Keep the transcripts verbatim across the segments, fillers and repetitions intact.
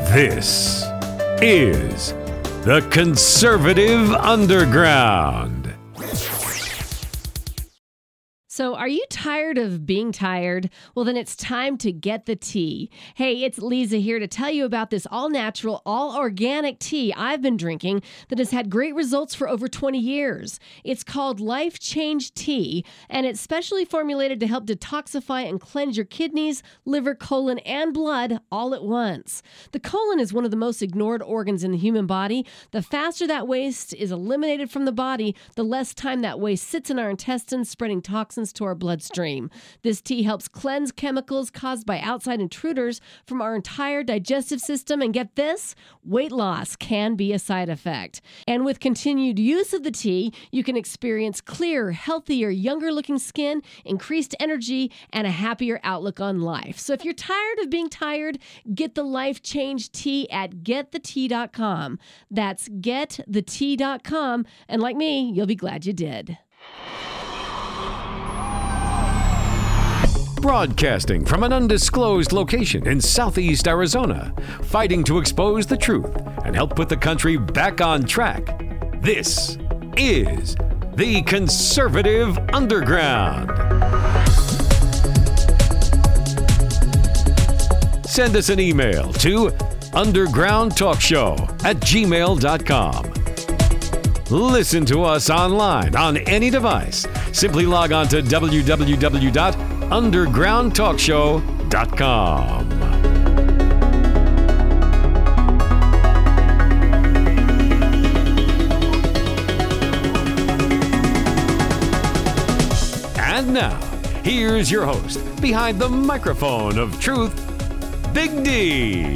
This is the Conservative Underground. So are you tired of being tired? Well, then it's time to get the tea. Hey, it's Lisa here to tell you about this all-natural, all-organic tea I've been drinking that has had great results for over twenty years. It's called Life Change Tea, and it's specially formulated to help detoxify and cleanse your kidneys, liver, colon, and blood all at once. The colon is one of the most ignored organs in the human body. The faster that waste is eliminated from the body, the less time that waste sits in our intestines, spreading toxins to our bloodstream. This tea helps cleanse chemicals caused by outside intruders from our entire digestive system. And get this, weight loss can be a side effect. And with continued use of the tea, you can experience clearer, healthier, younger looking skin, increased energy, and a happier outlook on life. So if you're tired of being tired, get the Life Change Tea at get the tea dot com. That's get the tea dot com. And like me, you'll be glad you did. Broadcasting from an undisclosed location in Southeast Arizona, fighting to expose the truth and help put the country back on track. This is the Conservative Underground. Send us an email to undergroundtalkshow at gmail dot com. Listen to us online on any device. Simply log on to w w w dot underground talk show dot com. And now, here's your host, behind the microphone of truth, Big D.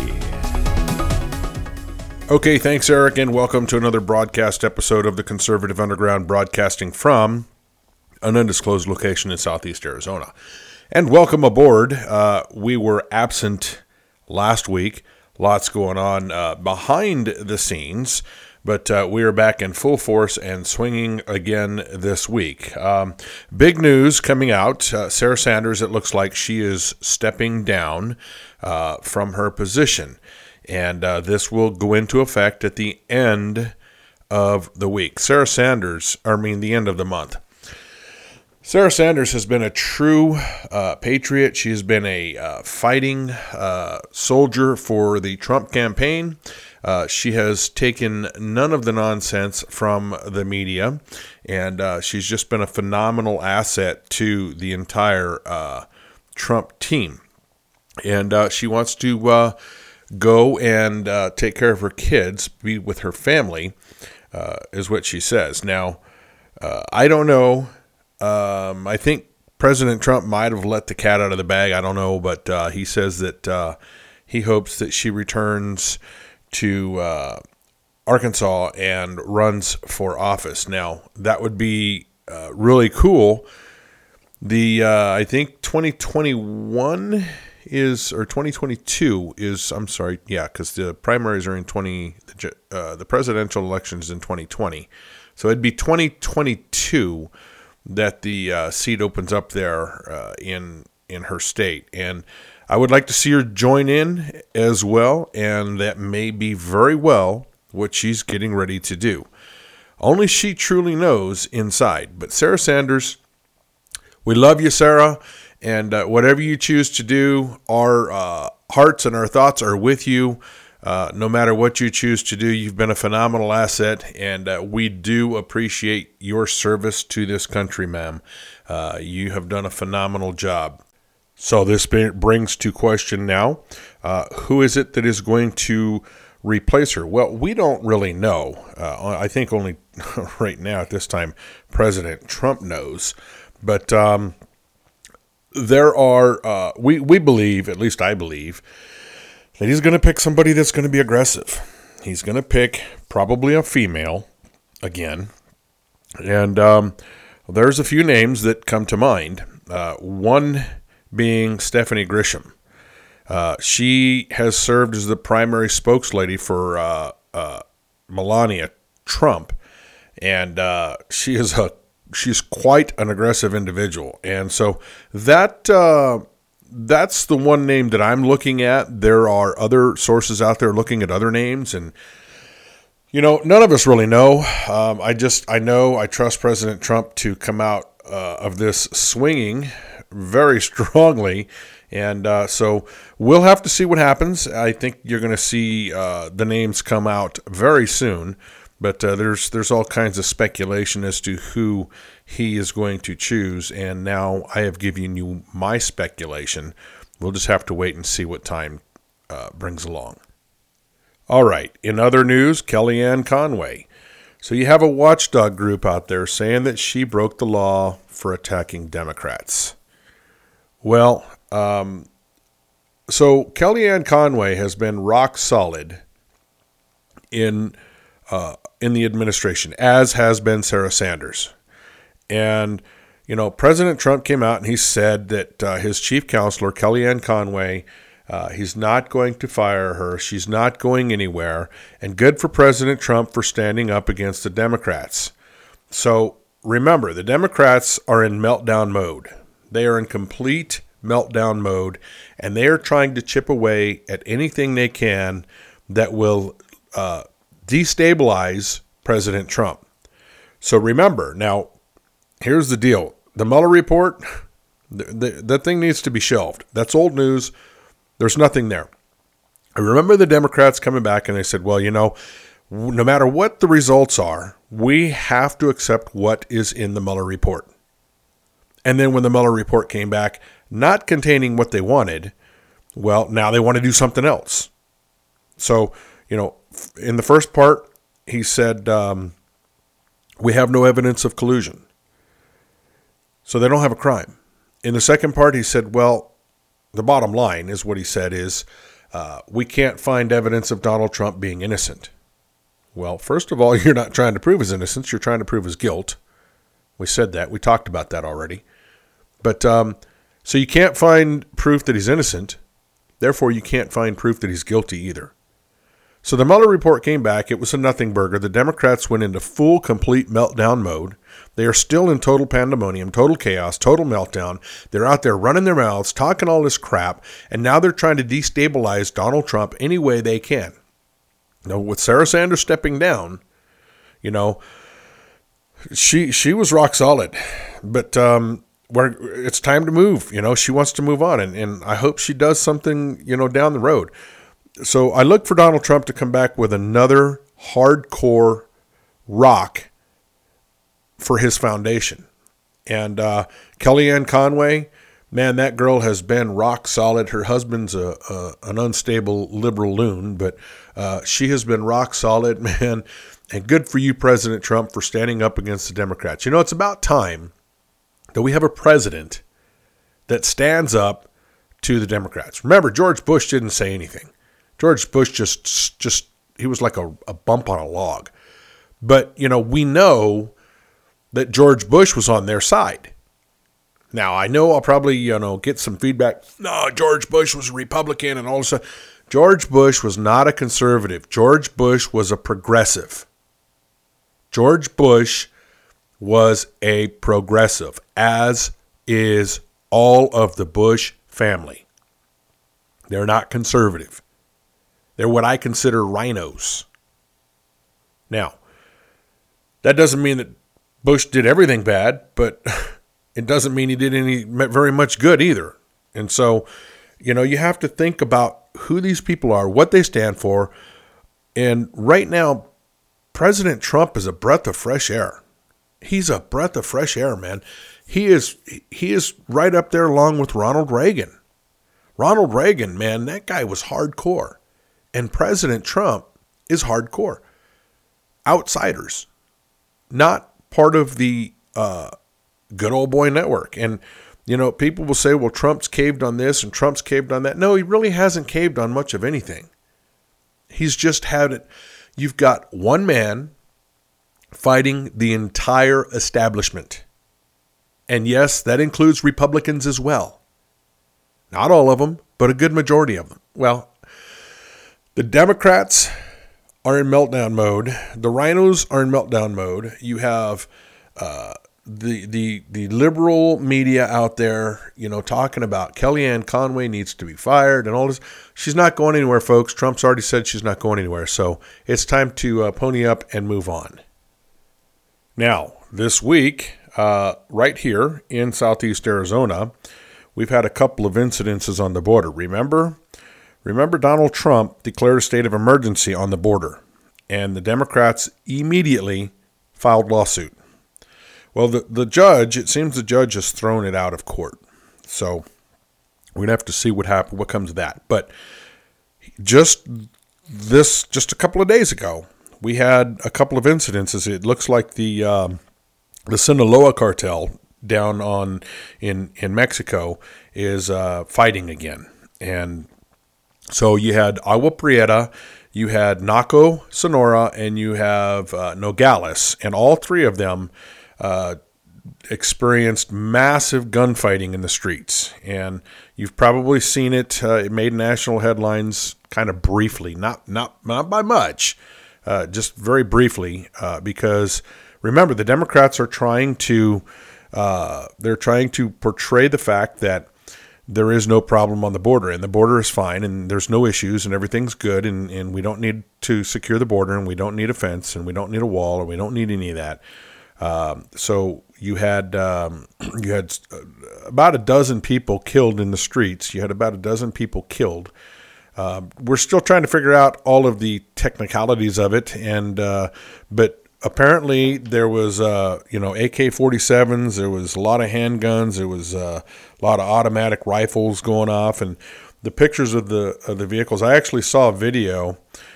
Okay, thanks, Eric, and welcome to another broadcast episode of the Conservative Underground, broadcasting from an undisclosed location in Southeast Arizona. And welcome aboard. Uh, we were absent last week. Lots going on uh, behind the scenes, but uh, we are back in full force and swinging again this week. Um, big news coming out. Uh, Sarah Sanders, it looks like she is stepping down uh, from her position. And uh, this will go into effect at the end of the week. Sarah Sanders, I mean the end of the month. Sarah Sanders has been a true uh, patriot. She has been a uh, fighting uh, soldier for the Trump campaign. Uh, she has taken none of the nonsense from the media, and uh, she's just been a phenomenal asset to the entire uh, Trump team. And uh, she wants to uh, go and uh, take care of her kids, be with her family, uh, is what she says. Now, uh, I don't know. Um, I think President Trump might have let the cat out of the bag. I don't know, but uh, he says that uh, he hopes that she returns to uh, Arkansas and runs for office. Now, that would be uh, really cool. The uh, I think twenty twenty-one is, or twenty twenty-two is, I'm sorry, yeah, because the primaries are in twenty, the, uh, the presidential election is in twenty twenty. So it'd be twenty twenty-two that the uh, seat opens up there uh, in in her state. And I would like to see her join in as well, and that may be very well what she's getting ready to do. Only she truly knows inside. But Sarah Sanders, we love you, Sarah, and uh, whatever you choose to do, our uh, hearts and our thoughts are with you. Uh, no matter what you choose to do, you've been a phenomenal asset, and uh, we do appreciate your service to this country, ma'am. Uh, you have done a phenomenal job. So this brings to question now, uh, who is it that is going to replace her? Well, we don't really know. Uh, I think only right now at this time, President Trump knows. But um, there are, uh, we, we believe, at least I believe, that he's going to pick somebody that's going to be aggressive. He's going to pick probably a female again. And um, there's a few names that come to mind. Uh, one being Stephanie Grisham. Uh, she has served as the primary spokeslady for uh, uh, Melania Trump. And uh, she is a she's quite an aggressive individual. And so that uh, that's the one name that I'm looking at. There are other sources out there looking at other names, and you know, none of us really know. Um, I just, I know I trust President Trump to come out uh, of this swinging very strongly. And uh, so we'll have to see what happens. I think you're going to see uh, the names come out very soon. But uh, there's there's all kinds of speculation as to who he is going to choose. And now I have given you my speculation. We'll just have to wait and see what time uh, brings along. All right, in other news, Kellyanne Conway. So you have a watchdog group out there saying that she broke the law for attacking Democrats. Well, um, so Kellyanne Conway has been rock solid in uh, in the administration, as has been Sarah Sanders. And, you know, President Trump came out and he said that uh, his chief counselor, Kellyanne Conway, Uh, he's not going to fire her. She's not going anywhere. And good for President Trump for standing up against the Democrats. So remember, the Democrats are in meltdown mode. They are in complete meltdown mode, and they are trying to chip away at anything they can that will uh, destabilize President Trump. So remember, now, here's the deal. The Mueller report, the, the, that thing needs to be shelved. That's old news. There's nothing there. I remember the Democrats coming back and they said, well, you know, no matter what the results are, we have to accept what is in the Mueller report. And then when the Mueller report came back, not containing what they wanted, well, now they want to do something else. So, you know, in the first part, he said, um, we have no evidence of collusion. So they don't have a crime. In the second part, he said, well, the bottom line is what he said is, uh, we can't find evidence of Donald Trump being innocent. Well, first of all, you're not trying to prove his innocence. You're trying to prove his guilt. We said that. We talked about that already. But um, so you can't find proof that he's innocent. Therefore, you can't find proof that he's guilty either. So the Mueller report came back. It was a nothing burger. The Democrats went into full, complete meltdown mode. They are still in total pandemonium, total chaos, total meltdown. They're out there running their mouths, talking all this crap, and now they're trying to destabilize Donald Trump any way they can. Now, with Sarah Sanders stepping down, you know, she she was rock solid. But um, where it's time to move. You know, she wants to move on, and, and I hope she does something, you know, down the road. So I look for Donald Trump to come back with another hardcore rock for his foundation. And uh, Kellyanne Conway, man, that girl has been rock solid. Her husband's a, a an unstable liberal loon, but uh, she has been rock solid, man. And good for you, President Trump, for standing up against the Democrats. You know, it's about time that we have a president that stands up to the Democrats. Remember, George Bush didn't say anything. George Bush just, just he was like a, a bump on a log. But, you know, we know that George Bush was on their side. Now, I know I'll probably, you know, get some feedback. No, George Bush was a Republican and all of a sudden. George Bush was not a conservative. George Bush was a progressive. George Bush was a progressive, as is all of the Bush family. They're not conservative. They're what I consider rhinos. Now, that doesn't mean that Bush did everything bad, but it doesn't mean he did any very much good either. And so, you know, you have to think about who these people are, what they stand for. And right now, President Trump is a breath of fresh air. He's a breath of fresh air, man. He is he is right up there along with Ronald Reagan. Ronald Reagan, man, that guy was hardcore. And President Trump is hardcore. Outsiders. Not part of the uh, good old boy network. And, you know, people will say, well, Trump's caved on this and Trump's caved on that. No, he really hasn't caved on much of anything. He's just had it. You've got one man fighting the entire establishment. And yes, that includes Republicans as well. Not all of them, but a good majority of them. Well, the Democrats are in meltdown mode. The rhinos are in meltdown mode. You have uh, the the the liberal media out there, you know, talking about Kellyanne Conway needs to be fired and all this. She's not going anywhere, folks. Trump's already said she's not going anywhere. So it's time to uh, pony up and move on. Now, this week, uh, right here in Southeast Arizona, we've had a couple of incidences on the border. Remember? Remember Donald Trump declared a state of emergency on the border, and the Democrats immediately filed lawsuit. Well, the, the judge, it seems the judge has thrown it out of court. So we're going to have to see what happens, what comes of that. But just this, just a couple of days ago, we had a couple of incidences. It looks like the um, the Sinaloa cartel down on in in Mexico is uh, fighting again. And so you had Agua Prieta, you had Naco, Sonora, and you have uh, Nogales, and all three of them uh, experienced massive gunfighting in the streets. And you've probably seen it. Uh, it made national headlines kind of briefly, not not not by much, uh, just very briefly, uh, because remember, the Democrats are trying to uh, they're trying to portray the fact that there is no problem on the border, and the border is fine, and there's no issues, and everything's good, and, and we don't need to secure the border, and we don't need a fence, and we don't need a wall, and we don't need any of that. Um, so you had um, you had about a dozen people killed in the streets. You had about a dozen people killed. Uh, we're still trying to figure out all of the technicalities of it, and uh, but. Apparently, there was, uh, you know, A K forty-sevens, there was a lot of handguns, there was uh, a lot of automatic rifles going off, and the pictures of the of the vehicles. I actually saw a video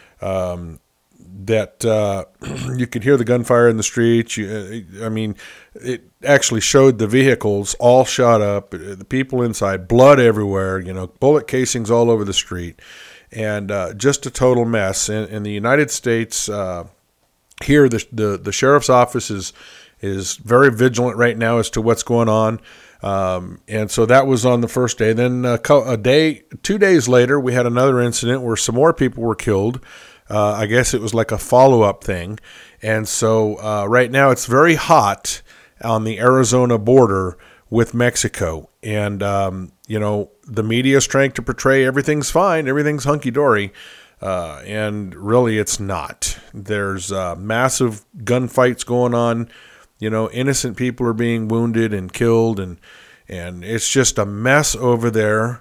um, that uh, you could hear the gunfire in the streets. You, I mean, it actually showed the vehicles all shot up, the people inside, blood everywhere, you know, bullet casings all over the street, and uh, just a total mess. In, in the United States, uh, Here, the, the the sheriff's office is is very vigilant right now as to what's going on, um, and so that was on the first day. Then a, a day, two days later, we had another incident where some more people were killed. Uh, I guess it was like a follow-up thing, and so uh, right now it's very hot on the Arizona border with Mexico, and um, you know the media is trying to portray everything's fine, everything's hunky-dory. Uh, and really it's not. There's uh, massive gunfights going on. You know, innocent people are being wounded and killed, and and it's just a mess over there.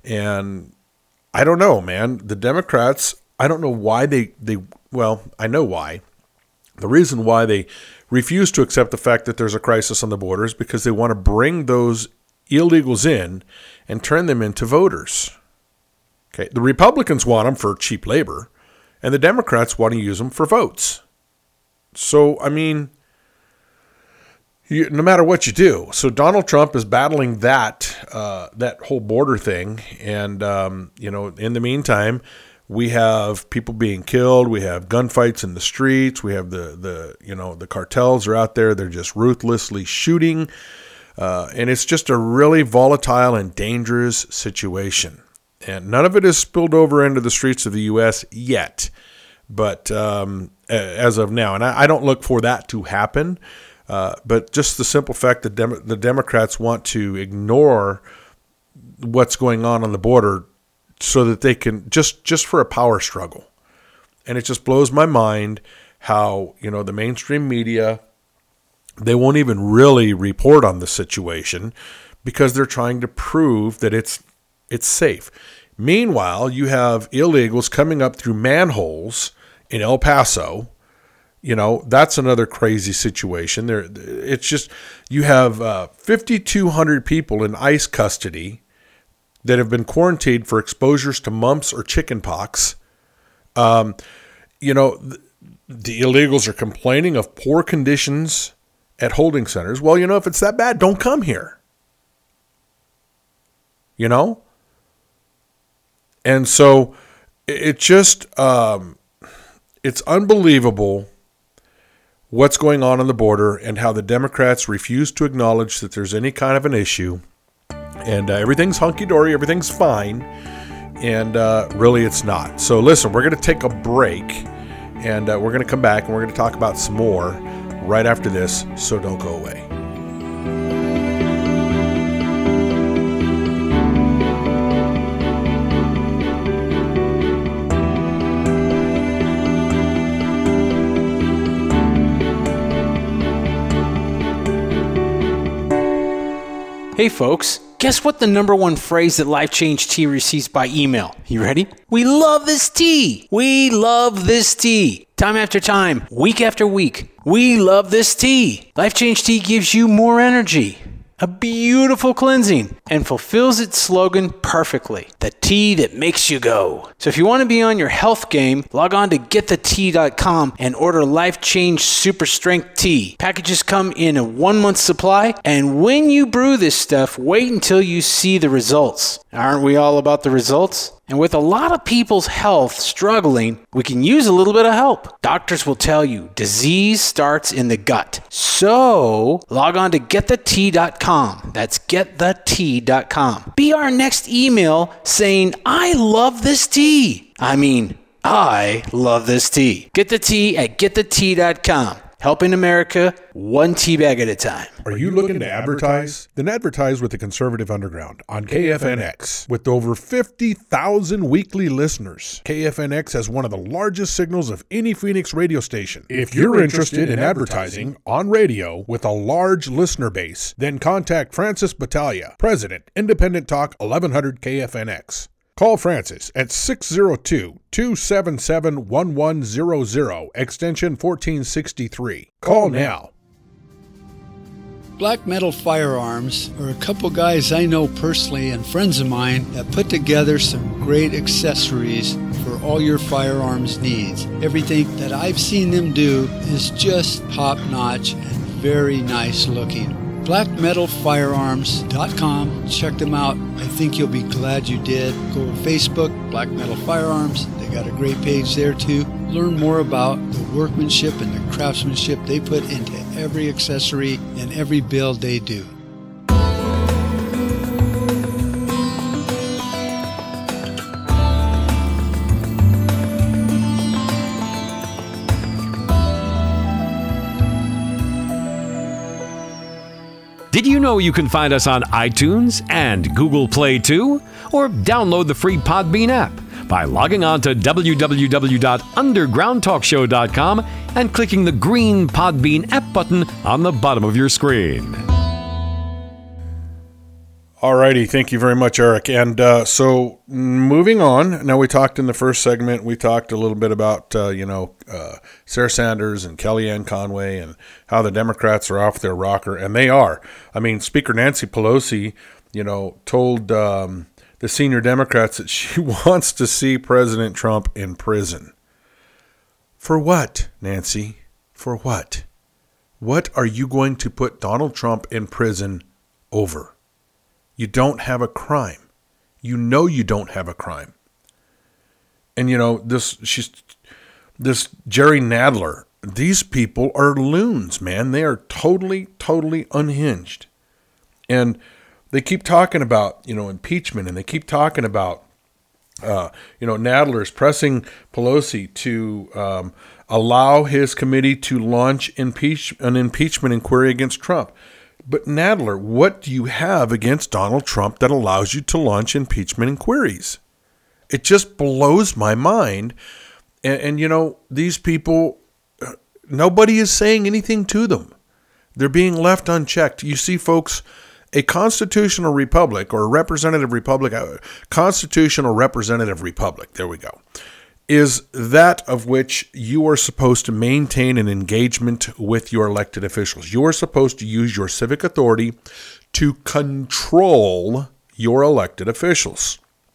And I don't know, man. The Democrats, I don't know why they, they well, I know why. The reason why they refuse to accept the fact that there's a crisis on the border is because they want to bring those illegals in and turn them into voters. Okay, the Republicans want them for cheap labor, and the Democrats want to use them for votes. So, I mean, you, no matter what you do. So Donald Trump is battling that uh, that whole border thing, and um, you know, in the meantime, we have people being killed. We have gunfights in the streets. We have the the you know the cartels are out there. They're just ruthlessly shooting, uh, and it's just a really volatile and dangerous situation. And none of it has spilled over into the streets of the U S yet, but um, as of now. And I, I don't look for that to happen, uh, but just the simple fact that Dem- the Democrats want to ignore what's going on on the border so that they can, just, just for a power struggle. And it just blows my mind how, you know, the mainstream media, they won't even really report on the situation because they're trying to prove that it's It's safe. Meanwhile, you have illegals coming up through manholes in El Paso. You know, that's another crazy situation. There, it's just, you have uh, fifty-two hundred people in ICE custody that have been quarantined for exposures to mumps or chickenpox. Um, you know, the, the illegals are complaining of poor conditions at holding centers. Well, you know, if it's that bad, don't come here. You know? And so it just, um, it's unbelievable what's going on on the border and how the Democrats refuse to acknowledge that there's any kind of an issue. And uh, everything's hunky-dory, everything's fine. And uh, really it's not. So listen, we're going to take a break, and uh, we're going to come back and we're going to talk about some more right after this. So don't go away. Hey folks, guess what the number one phrase that Life Change Tea receives by email? You ready? We love this tea. We love this tea. Time after time, week after week, we love this tea. Life Change Tea gives you more energy, a beautiful cleansing, and fulfills its slogan perfectly. The tea that makes you go. So if you want to be on your health game, log on to get the tea dot com and order Life Change Super Strength Tea. Packages come in a one-month supply, and when you brew this stuff, wait until you see the results. Aren't we all about the results? And with a lot of people's health struggling, we can use a little bit of help. Doctors will tell you disease starts in the gut. So log on to get the tea dot com. That's get the tea dot com. Be our next email saying, I love this tea. I mean, I love this tea. Get the tea at get the tea dot com. Helping America one tea bag at a time. Are you looking to advertise? Then advertise with the Conservative Underground on K F N X. With over fifty thousand weekly listeners, K F N X has one of the largest signals of any Phoenix radio station. If you're interested in advertising on radio with a large listener base, then contact Francis Battaglia, President, Independent Talk eleven hundred K F N X. Call Francis at six oh two, two seven seven, one one zero zero, extension fourteen sixty-three. Call now. Black Metal Firearms are a couple guys I know personally and friends of mine that put together some great accessories for all your firearms needs. Everything that I've seen them do is just top-notch and very nice looking. black metal firearms dot com. Check them out. I think you'll be glad you did. Go to Facebook, Black Metal Firearms. They got a great page there too. Learn more about the workmanship and the craftsmanship they put into every accessory and every build they do. Did you know you can find us on iTunes and Google Play too? Or download the free Podbean app by logging on to w w w dot underground talk show dot com and clicking the green Podbean app button on the bottom of your screen. Alrighty, thank you very much, Eric. And uh, so moving on, now we talked in the first segment, we talked a little bit about, uh, you know, uh, Sarah Sanders and Kellyanne Conway and how the Democrats are off their rocker, and they are. I mean, Speaker Nancy Pelosi, you know, told um, the senior Democrats that she wants to see President Trump in prison. For what, Nancy? For what? What are you going to put Donald Trump in prison over? You don't have a crime. You know you don't have a crime. And you know, this she's this Jerry Nadler, these people are loons, man. They are totally, totally unhinged. And they keep talking about, you know, impeachment, and they keep talking about uh, you know, Nadler is pressing Pelosi to um, allow his committee to launch impeach an impeachment inquiry against Trump. But Nadler, what do you have against Donald Trump that allows you to launch impeachment inquiries? It just blows my mind. And, and you know, these people, nobody is saying anything to them. They're being left unchecked. You see, folks, a constitutional republic or a representative republic, a constitutional representative republic, there we go, is that of which you are supposed to maintain an engagement with your elected officials. You are supposed to use your civic authority to control your elected officials.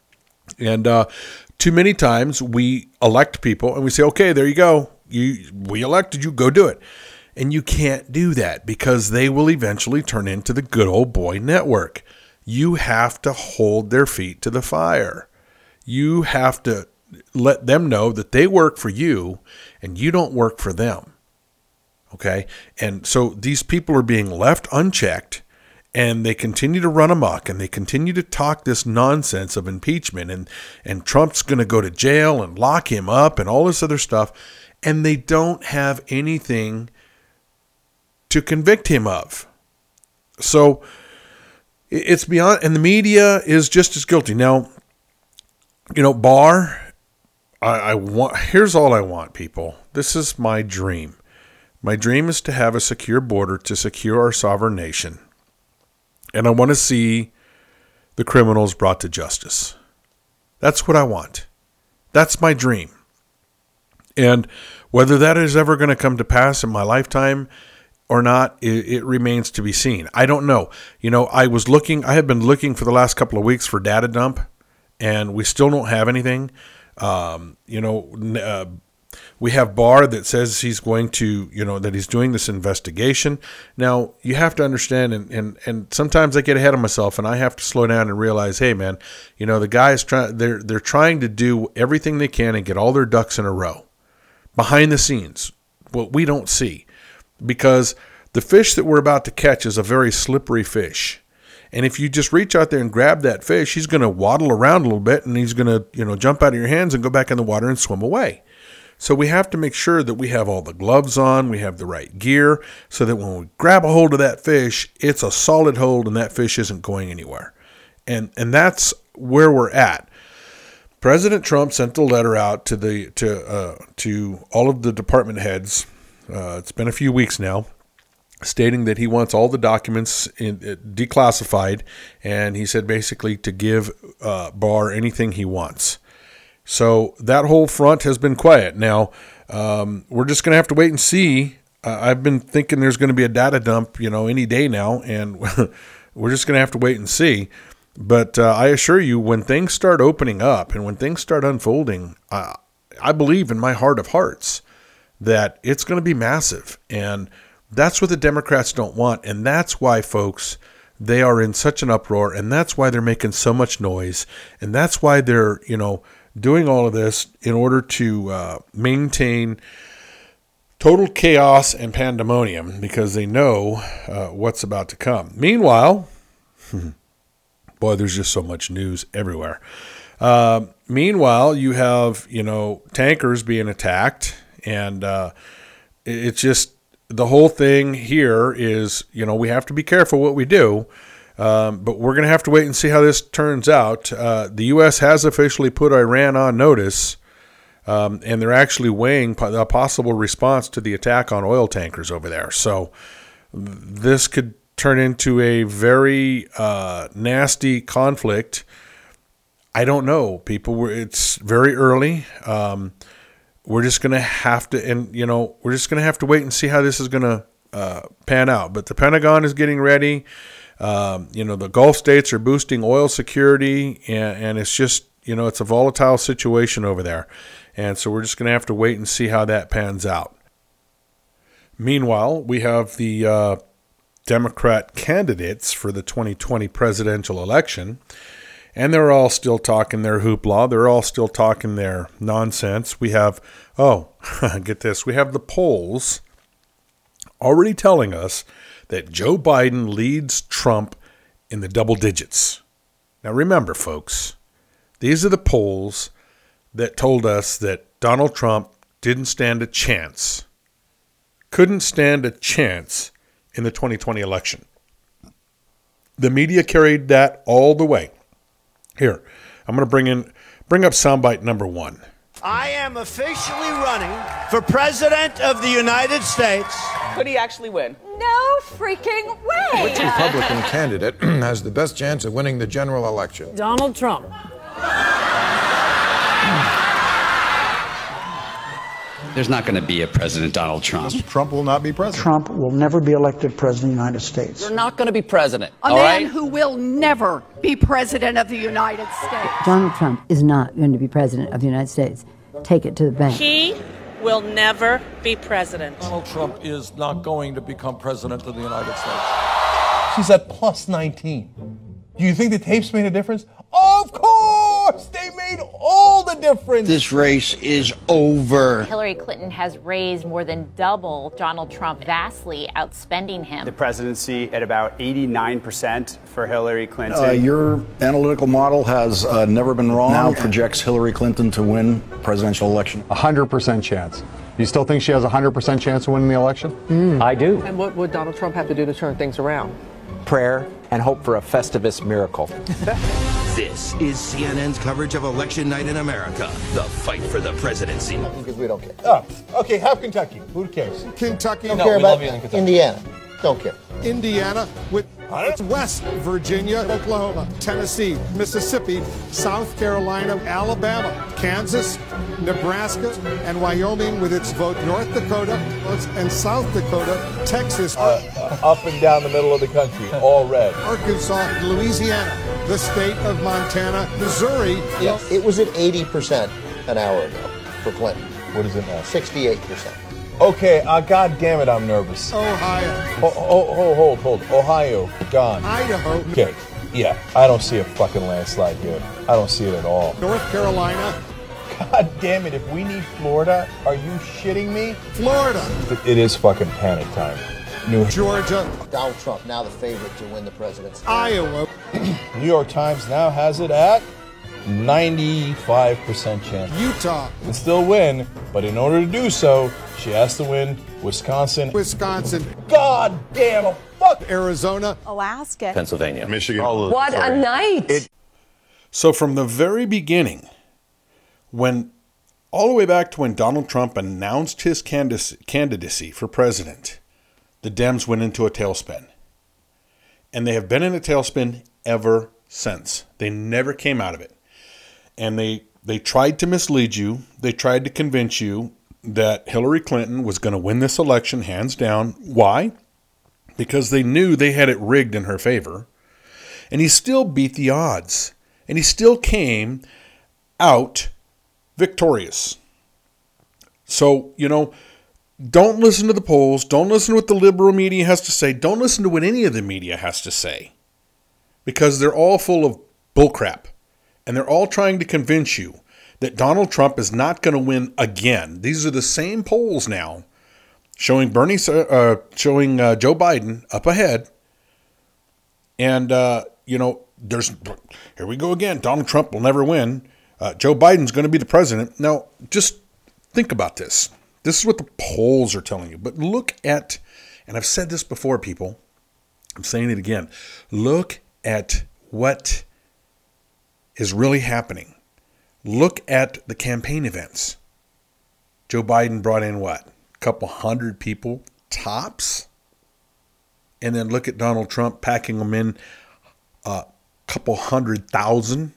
And uh, too many times we elect people and we say, okay, there you go. You, we elected you, go do it. And you can't do that because they will eventually turn into the good old boy network. You have to hold their feet to the fire. You have to let them know that they work for you and you don't work for them. Okay? And so these people are being left unchecked and they continue to run amok and they continue to talk this nonsense of impeachment and, and Trump's going to go to jail and lock him up and all this other stuff. And they don't have anything to convict him of. So it's beyond, and the media is just as guilty. Now, you know, Barr, I, I want, here's all I want, people. This is my dream. My dream is to have a secure border to secure our sovereign nation. And I want to see the criminals brought to justice. That's what I want. That's my dream. And whether that is ever going to come to pass in my lifetime or not, it, it remains to be seen. I don't know. You know, I was looking, I have been looking for the last couple of weeks for data dump, and we still don't have anything. Um, you know, uh, we have Barr that says he's going to, you know, that he's doing this investigation. Now, you have to understand, and, and, and sometimes I get ahead of myself, and I have to slow down and realize, hey, man, you know, the guys, try, they're, they're trying to do everything they can and get all their ducks in a row. Behind the scenes, what we don't see. Because the fish that we're about to catch is a very slippery fish. And if you just reach out there and grab that fish, he's going to waddle around a little bit, and he's going to, you know, jump out of your hands and go back in the water and swim away. So we have to make sure that we have all the gloves on, we have the right gear, so that when we grab a hold of that fish, it's a solid hold and that fish isn't going anywhere. And and that's where we're at. President Trump sent a letter out to the to uh, to all of the department heads. Uh, it's been a few weeks now, stating that he wants all the documents in, uh, declassified, and he said basically to give uh, Barr anything he wants. So that whole front has been quiet. Now, um, we're just going to have to wait and see. Uh, I've been thinking there's going to be a data dump, you know, any day now, and we're just going to have to wait and see. But uh, I assure you, when things start opening up and when things start unfolding, uh, I believe in my heart of hearts that it's going to be massive. And that's what the Democrats don't want. And that's why, folks, they are in such an uproar. And that's why they're making so much noise. And that's why they're, you know, doing all of this in order to uh, maintain total chaos and pandemonium, because they know uh, what's about to come. Meanwhile, boy, there's just so much news everywhere. Uh, meanwhile, you have, you know, tankers being attacked, and uh, it's just the whole thing here is, you know, we have to be careful what we do. Um, but we're going to have to wait and see how this turns out. Uh, the U S has officially put Iran on notice, um, and they're actually weighing po- a possible response to the attack on oil tankers over there. So this could turn into a very uh, nasty conflict. I don't know, people. We're, it's very early. Um, we're just going to have to, and you know, we're just going to have to wait and see how this is going to uh, pan out. But the Pentagon is getting ready. Um, you know, the Gulf states are boosting oil security, and, and it's just, you know, it's a volatile situation over there. And so we're just going to have to wait and see how that pans out. Meanwhile, we have the uh, Democrat candidates for the twenty twenty presidential election, and they're all still talking their hoopla. They're all still talking their nonsense. We have, oh, get this, we have the polls already telling us that Joe Biden leads Trump in the double digits. Now remember, folks, these are the polls that told us that Donald Trump didn't stand a chance, couldn't stand a chance in the twenty twenty election. The media carried that all the way. Here, I'm going to bring in, bring up soundbite number one. I am officially running for President of the United States. Could he actually win? No freaking way! Which Republican candidate has the best chance of winning the general election? Donald Trump. There's not going to be a President Donald Trump. Trump will not be president. Trump will never be elected president of the United States. You're not going to be president. A all man right? who will never be president of the United States. Donald Trump is not going to be president of the United States. Take it to the bank. He will never be president. Donald Trump is not going to become president of the United States. She's at plus nineteen. Do you think the tapes made a difference? Of course! They made all the difference! This race is over. Hillary Clinton has raised more than double Donald Trump, vastly outspending him. The presidency at about eighty-nine percent for Hillary Clinton. Uh, your analytical model has uh, never been wrong. Now projects Hillary Clinton to win presidential election. one hundred percent chance. You still think she has a one hundred percent chance of winning the election? Mm. I do. And what would Donald Trump have to do to turn things around? Prayer and hope for a Festivus miracle. This is C N N's coverage of Election Night in America, the fight for the presidency. Because we don't care. Oh, okay, have Kentucky. Who cares? Kentucky. Don't no, care we about love you in Kentucky. Indiana. Don't care. Indiana with It's West Virginia, Oklahoma, Tennessee, Mississippi, South Carolina, Alabama, Kansas, Nebraska, and Wyoming with its vote, North Dakota and South Dakota, Texas. Uh, uh, up and down the middle of the country, all red. Arkansas, Louisiana, the state of Montana, Missouri. Yes, it was at eighty percent an hour ago for Clinton. What is it now? sixty-eight percent. Okay, uh, God damn it, I'm nervous. Ohio. Oh, oh, hold, hold, hold. Ohio, gone. Idaho. Okay, yeah, I don't see a fucking landslide here. I don't see it at all. North Carolina. God damn it, if we need Florida, are you shitting me? Florida. It is fucking panic time. New Georgia. Donald Trump now the favorite to win the presidency. Iowa. New York Times now has it at ninety-five percent chance. Utah. Can still win, but in order to do so, she has to win Wisconsin. Wisconsin. God damn fuck. Arizona. Alaska. Pennsylvania. Michigan. What a night. It, so from the very beginning, when all the way back to when Donald Trump announced his candidacy for president, the Dems went into a tailspin. And they have been in a tailspin ever since. They never came out of it. And they, they tried to mislead you. They tried to convince you that Hillary Clinton was going to win this election hands down. Why? Because they knew they had it rigged in her favor. And he still beat the odds. And he still came out victorious. So, you know, don't listen to the polls. Don't listen to what the liberal media has to say. Don't listen to what any of the media has to say. Because they're all full of bullcrap. And they're all trying to convince you that Donald Trump is not going to win again. These are the same polls now showing Bernie, uh, showing uh, Joe Biden up ahead. And, uh, you know, there's here we go again. Donald Trump will never win. Uh, Joe Biden's going to be the president. Now, just think about this. This is what the polls are telling you. But look at, and I've said this before, people. I'm saying it again. Look at what is really happening. Look at the campaign events. Joe Biden brought in what? A couple hundred people tops? And then look at Donald Trump packing them in a couple hundred thousand.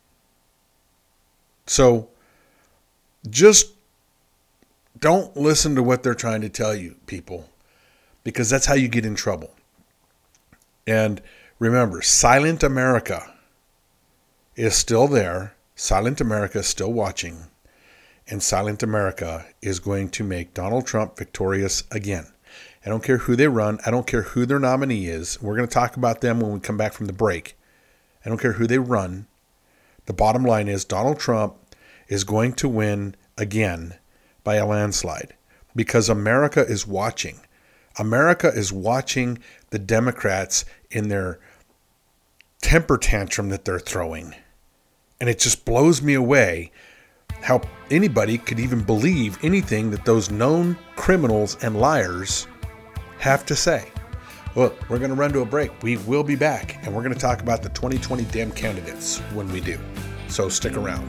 So just don't listen to what they're trying to tell you, people, because that's how you get in trouble. And remember, Silent America is still there. Silent America is still watching. And Silent America is going to make Donald Trump victorious again. I don't care who they run. I don't care who their nominee is. We're going to talk about them when we come back from the break. I don't care who they run. The bottom line is Donald Trump is going to win again by a landslide because America is watching. America is watching the Democrats in their temper tantrum that they're throwing. And it just blows me away how anybody could even believe anything that those known criminals and liars have to say. Well, we're going to run to a break. We will be back, and we're going to talk about the twenty twenty Dem candidates when we do. So stick around.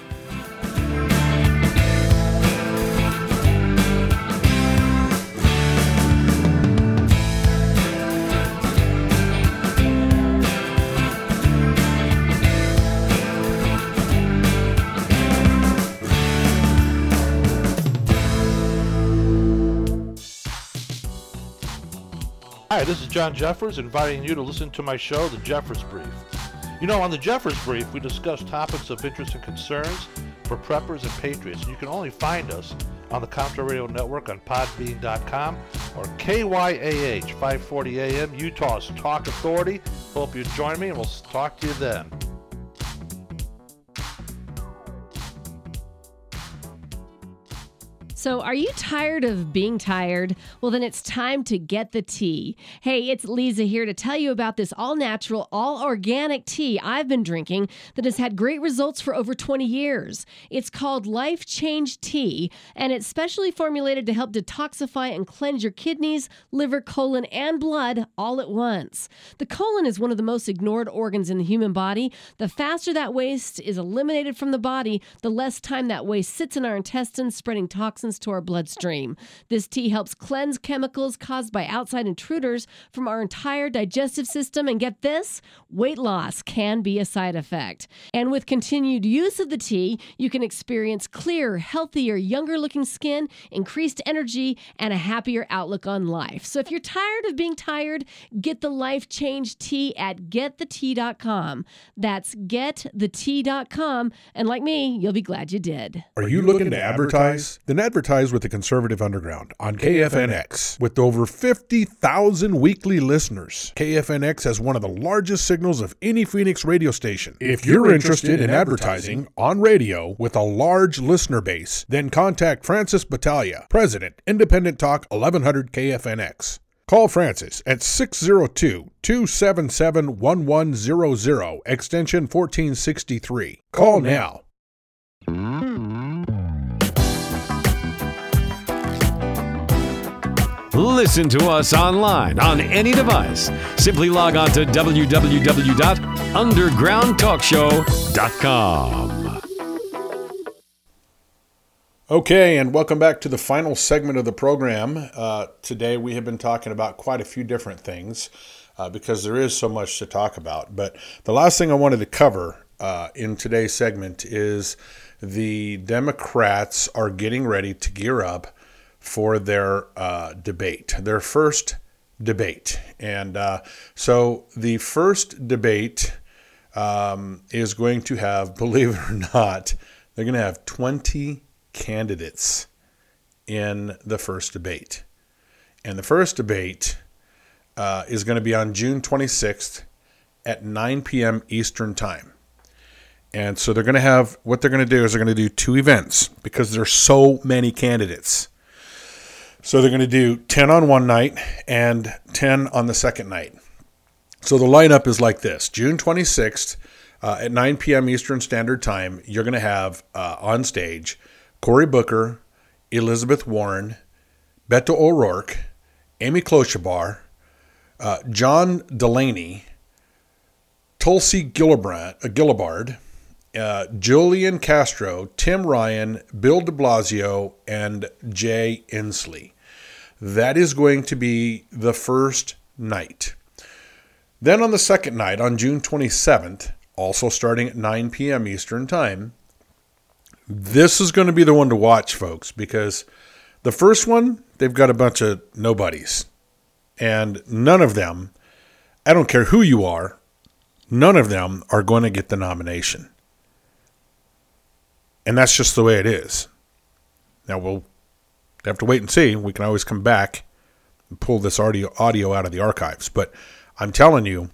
Hi, this is John Jeffers, inviting you to listen to my show, The Jeffers Brief. You know, on The Jeffers Brief, we discuss topics of interest and concerns for preppers and patriots. And you can only find us on the Contra Radio Network on podbean dot com or K Y A H five forty A M, Utah's Talk Authority. Hope you join me, and we'll talk to you then. So are you tired of being tired? Well, then it's time to get the tea. Hey, it's Lisa here to tell you about this all-natural, all-organic tea I've been drinking that has had great results for over twenty years. It's called Life Change Tea, and it's specially formulated to help detoxify and cleanse your kidneys, liver, colon, and blood all at once. The colon is one of the most ignored organs in the human body. The faster that waste is eliminated from the body, the less time that waste sits in our intestines, spreading toxins toxins to our bloodstream. This tea helps cleanse chemicals caused by outside intruders from our entire digestive system. And get this, weight loss can be a side effect. And with continued use of the tea, you can experience clearer, healthier, younger-looking skin, increased energy, and a happier outlook on life. So if you're tired of being tired, get the Life Change Tea at get the tea dot com. That's get the tea dot com. And like me, you'll be glad you did. Are you looking to advertise? Then advertise with the Conservative Underground on K F N X. With over fifty thousand weekly listeners, K F N X has one of the largest signals of any Phoenix radio station. If you're interested in advertising on radio with a large listener base, then contact Francis Battaglia, President, Independent Talk eleven hundred K F N X. Call Francis at six oh two, two seven seven, one one zero zero, extension fourteen sixty-three. Call now. Listen to us online on any device. Simply log on to w w w dot underground talk show dot com. Okay, and welcome back to the final segment of the program. Uh, today we have been talking about quite a few different things uh, because there is so much to talk about. But the last thing I wanted to cover uh, in today's segment is the Democrats are getting ready to gear up for their uh, debate, their first debate. And uh, so the first debate um, is going to have, believe it or not, they're going to have twenty candidates in the first debate. And the first debate uh, is going to be on June twenty-sixth at nine p.m. Eastern Time. And so they're going to have, what they're going to do is they're going to do two events because there's so many candidates. So they're going to do ten on one night and ten on the second night. So the lineup is like this. June twenty-sixth uh, at nine p.m. Eastern Standard Time, you're going to have uh, on stage Cory Booker, Elizabeth Warren, Beto O'Rourke, Amy Klobuchar, uh, John Delaney, Tulsi Gillibrand, uh, Gillibard, uh, Julian Castro, Tim Ryan, Bill de Blasio, and Jay Inslee. That is going to be the first night. Then on the second night, on June twenty-seventh, also starting at nine p.m. Eastern Time, this is going to be the one to watch, folks, because the first one, they've got a bunch of nobodies. And none of them, I don't care who you are, none of them are going to get the nomination. And that's just the way it is. Now, we'll have to wait and see. We can always come back and pull this audio, audio out of the archives. But I'm telling you,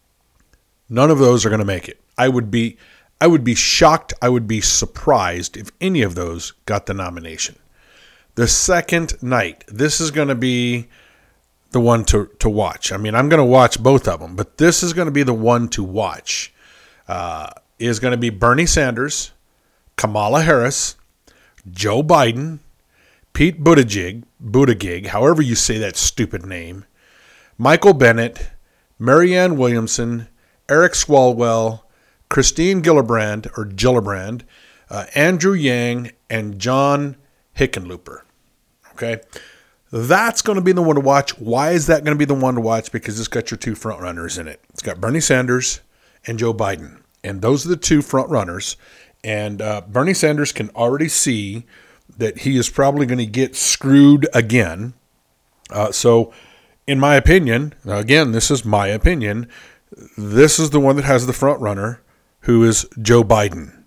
none of those are going to make it. I would be... I would be shocked, I would be surprised if any of those got the nomination. The second night, this is going to be the one to, to watch. I mean, I'm going to watch both of them, but this is going to be the one to watch. Uh, is going to be Bernie Sanders, Kamala Harris, Joe Biden, Pete Buttigieg, Buttigieg, however you say that stupid name, Michael Bennet, Marianne Williamson, Eric Swalwell, Christine Gillibrand, or Gillibrand, uh, Andrew Yang, and John Hickenlooper. Okay? That's going to be the one to watch. Why is that going to be the one to watch? Because it's got your two front runners in it. It's got Bernie Sanders and Joe Biden. And those are the two front runners. And uh, Bernie Sanders can already see that he is probably going to get screwed again. Uh, so, in my opinion, again, this is my opinion, this is the one that has the front runner, who is Joe Biden.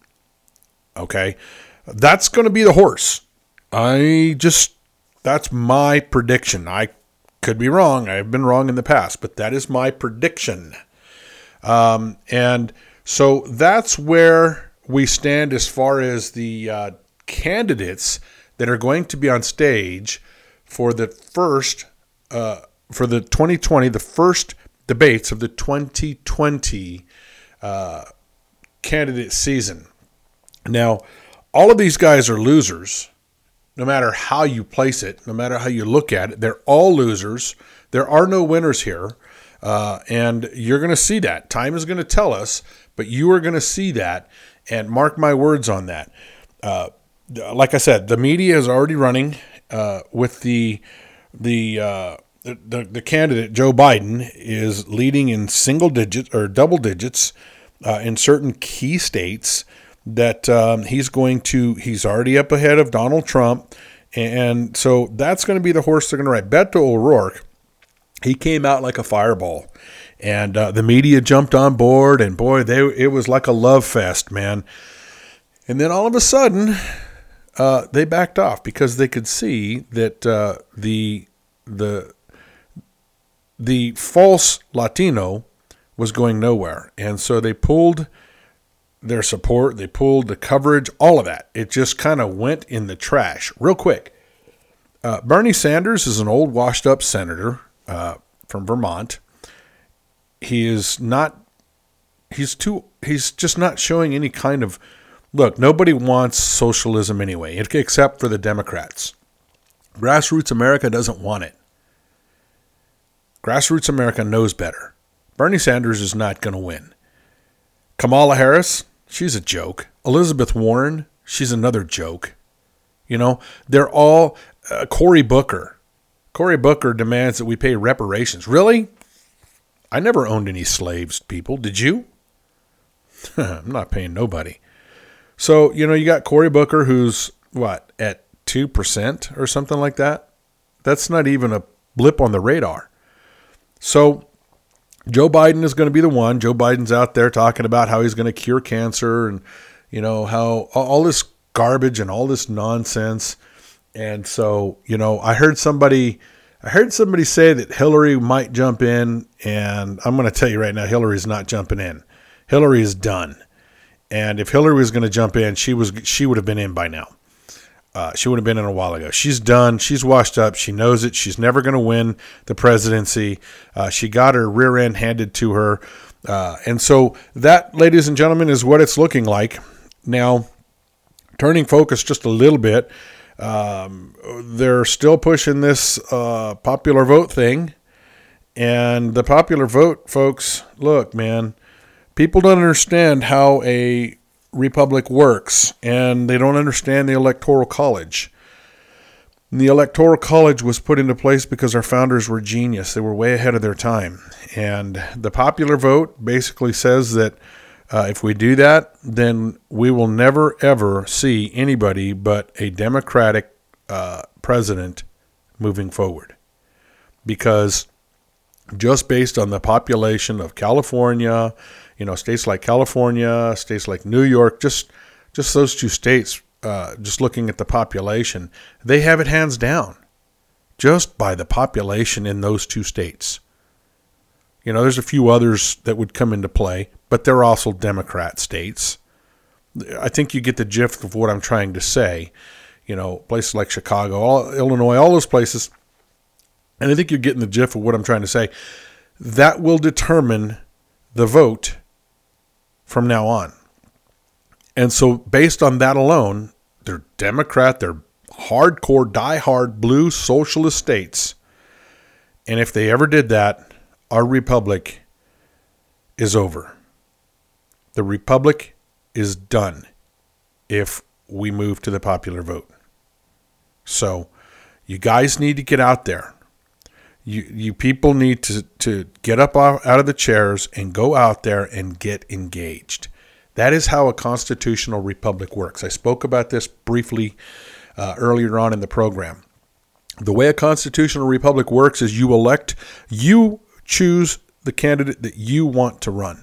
Okay? That's going to be the horse. I just, that's my prediction. I could be wrong. I've been wrong in the past, but that is my prediction. Um, and so that's where we stand as far as the uh, candidates that are going to be on stage for the first, uh, for the twenty twenty, the first debates of the twenty twenty uh candidate season. Now, all of these guys are losers, no matter how you place it, no matter how you look at it. They're all losers. There are no winners here, uh, and you're going to see that. Time is going to tell us, but you are going to see that, and mark my words on that. Uh, like I said, the media is already running uh, with the the, uh, the the the candidate Joe Biden is leading in single digits or double digits uh, in certain key states. That um, he's going to he's already up ahead of Donald Trump, and so that's going to be the horse they're going to ride. Beto O'Rourke, he came out like a fireball, and uh, the media jumped on board, and boy, they it was like a love fest, man. And then all of a sudden, uh, they backed off because they could see that uh, the the the false Latino was going nowhere, and so they pulled their support, they pulled the coverage, all of that. It just kind of went in the trash real quick. Uh, Bernie Sanders is an old washed-up senator uh, from Vermont. He is not. He's too. He's just not showing any kind of. Look, nobody wants socialism anyway, except for the Democrats. Grassroots America doesn't want it. Grassroots America knows better. Bernie Sanders is not going to win. Kamala Harris, she's a joke. Elizabeth Warren, she's another joke. You know, they're all uh, Cory Booker. Cory Booker demands that we pay reparations. Really? I never owned any slaves, people. Did you? I'm not paying nobody. So, you know, you got Cory Booker who's, what, at two percent or something like that? That's not even a blip on the radar. So Joe Biden is going to be the one. Joe Biden's out there talking about how he's going to cure cancer and, you know, how all this garbage and all this nonsense. And so, you know, I heard somebody, I heard somebody say that Hillary might jump in, and I'm going to tell you right now, Hillary's not jumping in. Hillary is done. And if Hillary was going to jump in, she was she would have been in by now. Uh, she would have been in a while ago. She's done. She's washed up. She knows it. She's never going to win the presidency. Uh, she got her rear end handed to her. Uh, and so that, ladies and gentlemen, is what it's looking like. Now, turning focus just a little bit, um, they're still pushing this uh, popular vote thing. And the popular vote, folks, look, man, people don't understand how a republic works, and they don't understand the Electoral College. And the Electoral College was put into place because our founders were genius. They were way ahead of their time. And the popular vote basically says that uh, if we do that, then we will never, ever see anybody but a Democratic uh, president moving forward. Because just based on the population of California, you know, states like California, states like New York, just just those two states, uh, just looking at the population, they have it hands down just by the population in those two states. You know, there's a few others that would come into play, but they're also Democrat states. I think you get the gist of what I'm trying to say. You know, places like Chicago, all, Illinois, all those places. And I think you're getting the gist of what I'm trying to say. That will determine the vote from now on. And so based on that alone, they're Democrat, they're hardcore, diehard blue socialist states. And if they ever did that, our republic is over. The republic is done if we move to the popular vote. So you guys need to get out there. You you people need to, to get up out of the chairs and go out there and get engaged. That is how a constitutional republic works. I spoke about this briefly uh, earlier on in the program. The way a constitutional republic works is you elect, you choose the candidate that you want to run.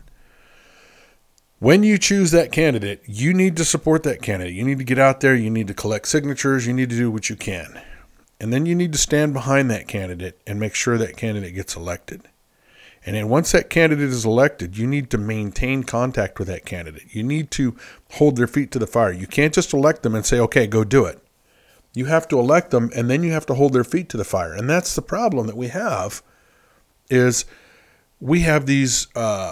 When you choose that candidate, you need to support that candidate. You need to get out there. You need to collect signatures. You need to do what you can. And then you need to stand behind that candidate and make sure that candidate gets elected. And then once that candidate is elected, you need to maintain contact with that candidate. You need to hold their feet to the fire. You can't just elect them and say, okay, go do it. You have to elect them, and then you have to hold their feet to the fire. And that's the problem that we have, is we have these uh,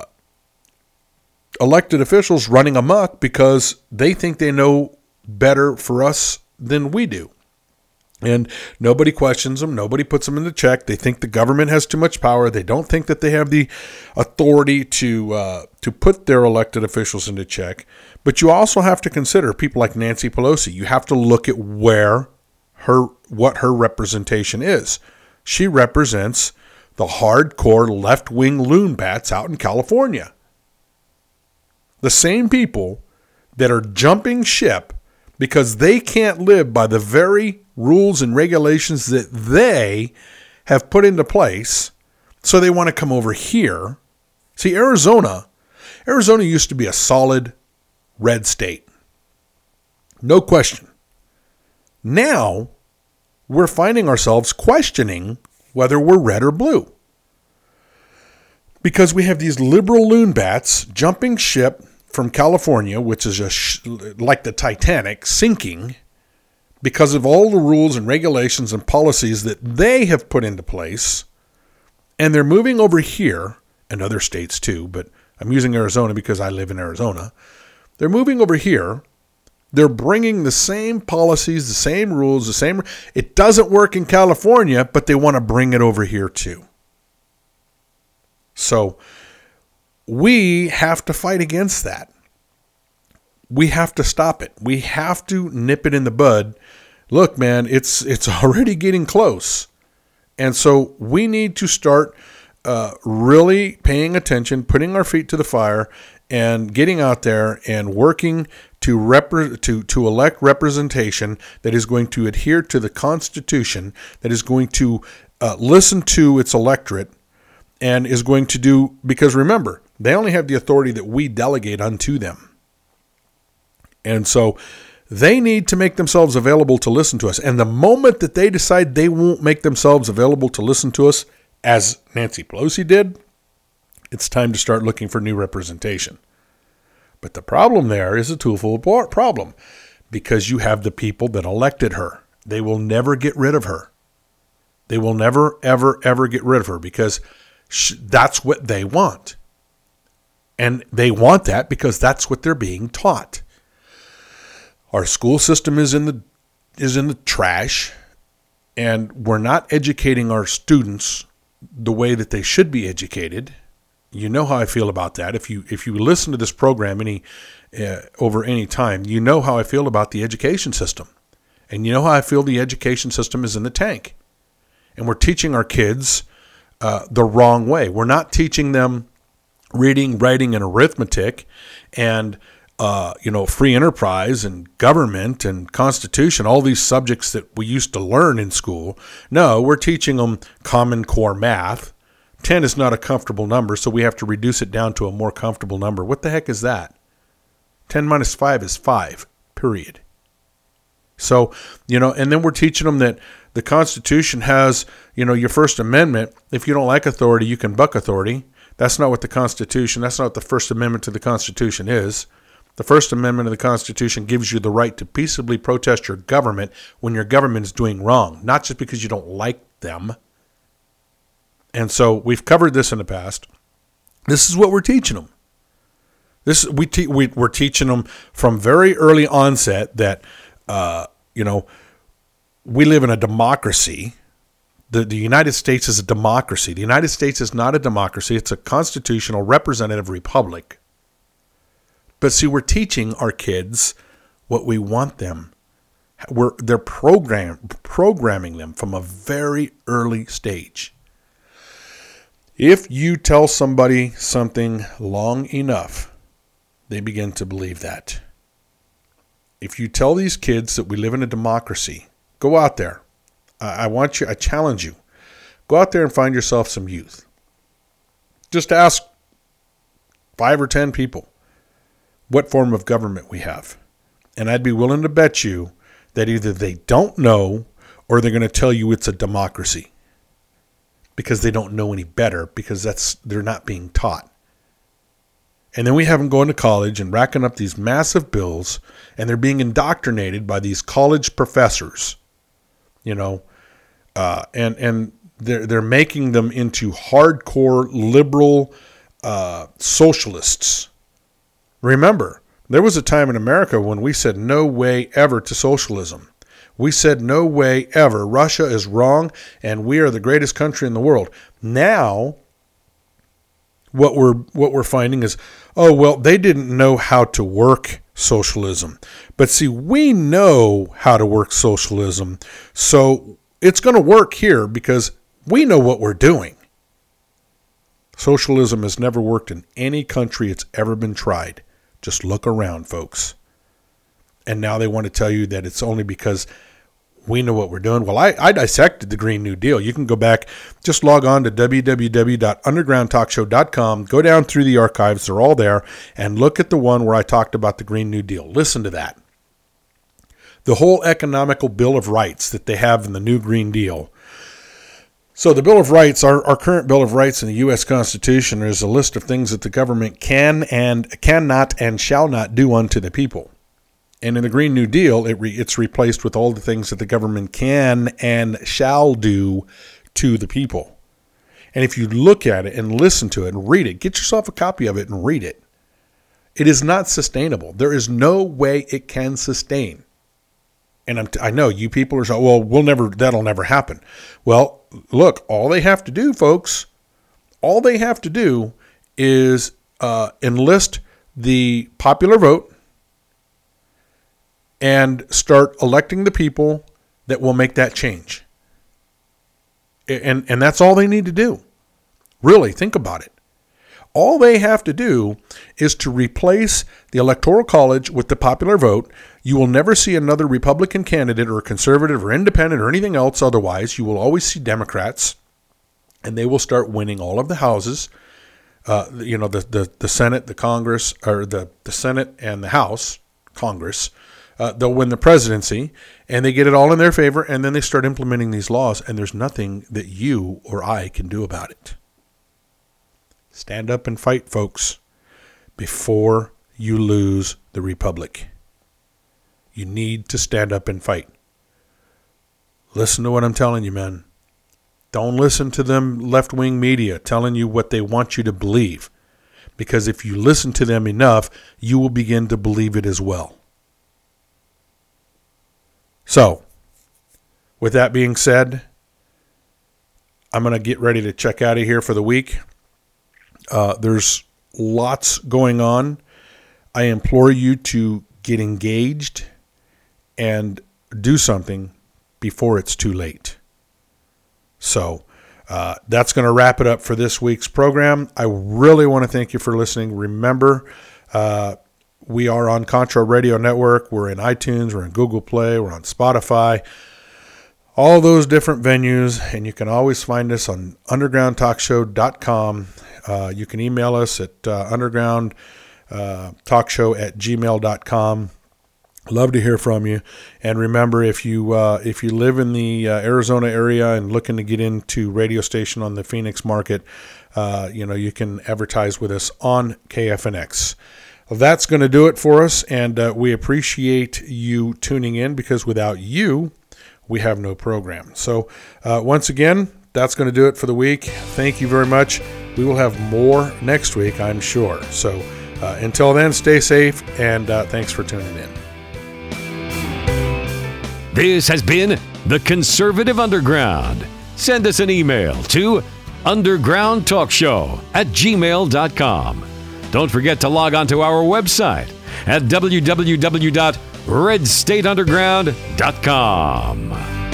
elected officials running amok because they think they know better for us than we do. And nobody questions them. Nobody puts them into check. They think the government has too much power. They don't think that they have the authority to uh, to put their elected officials into check. But you also have to consider people like Nancy Pelosi. You have to look at where her what her representation is. She represents the hardcore left-wing loon bats out in California. The same people that are jumping ship because they can't live by the very rules and regulations that they have put into place, so they want to come over here. See, Arizona, Arizona used to be a solid red state. No question. Now, we're finding ourselves questioning whether we're red or blue. Because we have these liberal loon bats jumping ship from California, which is a sh- like the Titanic, sinking because of all the rules and regulations and policies that they have put into place. And they're moving over here, and other states too, but I'm using Arizona because I live in Arizona. They're moving over here. They're bringing the same policies, the same rules, the same. It doesn't work in California, but they want to bring it over here too. So we have to fight against that. We have to stop it. We have to nip it in the bud. Look, man, it's it's already getting close. And so we need to start uh, really paying attention, putting our feet to the fire, and getting out there and working to rep- to to elect representation that is going to adhere to the Constitution, that is going to uh, listen to its electorate, and is going to do, because remember, they only have the authority that we delegate unto them. And so they need to make themselves available to listen to us. And the moment that they decide they won't make themselves available to listen to us, as Nancy Pelosi did, it's time to start looking for new representation. But the problem there is a twofold problem, because you have the people that elected her. They will never get rid of her. They will never, ever, ever get rid of her, because sh- that's what they want. And they want that because that's what they're being taught. Our school system is in the is in the trash, and we're not educating our students the way that they should be educated. You know how I feel about that. If you if you listen to this program any uh, over any time, you know how I feel about the education system, and you know how I feel the education system is in the tank, and we're teaching our kids uh, the wrong way. We're not teaching them reading, writing, and arithmetic, and uh, you know, free enterprise and government and Constitution, all these subjects that we used to learn in school. No, we're teaching them Common Core math. ten is not a comfortable number, so we have to reduce it down to a more comfortable number. What the heck is that? ten minus five is five, period. So, you know, and then we're teaching them that the Constitution has, you know, your First Amendment. If you don't like authority, you can buck authority. That's not what the Constitution, that's not what the First Amendment to the Constitution is. The First Amendment of the Constitution gives you the right to peaceably protest your government when your government is doing wrong, not just because you don't like them. And so we've covered this in the past. This is what we're teaching them. This we, te- we we're teaching them from very early onset that uh, you know, we live in a democracy. The the United States is a democracy. The United States is not a democracy. It's a constitutional representative republic. But see, we're teaching our kids what we want them. We're they're program programming them from a very early stage. If you tell somebody something long enough, they begin to believe that. If you tell these kids that we live in a democracy, go out there. I want you, I challenge you. Go out there and find yourself some youth. Just ask five or ten people what form of government we have. And I'd be willing to bet you that either they don't know or they're going to tell you it's a democracy. Because they don't know any better, because that's they're not being taught. And then we have them going to college and racking up these massive bills, and they're being indoctrinated by these college professors, you know, uh, and and they're they're making them into hardcore liberal uh, socialists. Remember, there was a time in America when we said no way ever to socialism. We said, no way ever. Russia is wrong, and we are the greatest country in the world. Now, what we're what we're finding is, oh, well, they didn't know how to work socialism. But see, we know how to work socialism, so it's going to work here because we know what we're doing. Socialism has never worked in any country it's ever been tried. Just look around, folks. And now they want to tell you that it's only because we know what we're doing. Well, I, I dissected the Green New Deal. You can go back, just log on to w w w dot underground talk show dot com, go down through the archives, they're all there, and look at the one where I talked about the Green New Deal. Listen to that. The whole economical Bill of Rights that they have in the new Green Deal. So the Bill of Rights, our, our current Bill of Rights in the U S Constitution, is a list of things that the government can and cannot and shall not do unto the people. And in the Green New Deal, it re, it's replaced with all the things that the government can and shall do to the people. And if you look at it and listen to it and read it, get yourself a copy of it and read it. It is not sustainable. There is no way it can sustain. And I'm t- I know you people are saying, well, we'll never, that'll never happen. Well, look, all they have to do, folks, all they have to do is uh, enlist the popular vote and start electing the people that will make that change. And, and that's all they need to do. Really, think about it. All they have to do is to replace the Electoral College with the popular vote. You will never see another Republican candidate or conservative or independent or anything else otherwise. You will always see Democrats, and they will start winning all of the houses. Uh, you know, the, the, the Senate, the Congress, or the, the Senate and the House, Congress. Uh, they'll win the presidency, and they get it all in their favor, and then they start implementing these laws, and there's nothing that you or I can do about it. Stand up and fight, folks, before you lose the republic. You need to stand up and fight. Listen to what I'm telling you, man. Don't listen to them left-wing media telling you what they want you to believe, because if you listen to them enough, you will begin to believe it as well. So, with that being said, I'm going to get ready to check out of here for the week. Uh, there's lots going on. I implore you to get engaged and do something before it's too late. So, uh, that's going to wrap it up for this week's program. I really want to thank you for listening. Remember, uh, we are on Contra Radio Network. We're in iTunes. We're in Google Play. We're on Spotify. All those different venues. And you can always find us on underground talk show dot com. Uh, you can email us at uh, underground talk show at gmail dot com. Love to hear from you. And remember, if you uh, if you live in the uh, Arizona area and looking to get into radio station on the Phoenix market, uh, you know, you can advertise with us on K F N X. Well, that's going to do it for us, and uh, we appreciate you tuning in, because without you, we have no program. So uh, once again, that's going to do it for the week. Thank you very much. We will have more next week, I'm sure. So uh, until then, stay safe, and uh, thanks for tuning in. This has been The Conservative Underground. Send us an email to underground talk show at gmail dot com. Don't forget to log on to our website at w w w dot red state underground dot com.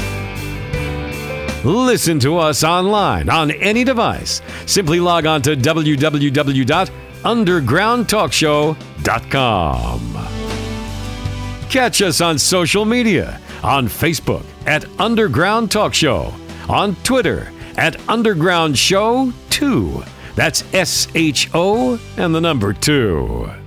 Listen to us online on any device. Simply log on to w w w dot underground talk show dot com. Catch us on social media, on Facebook at Underground Talk Show, on Twitter at Underground Show two. That's S H O and the number two.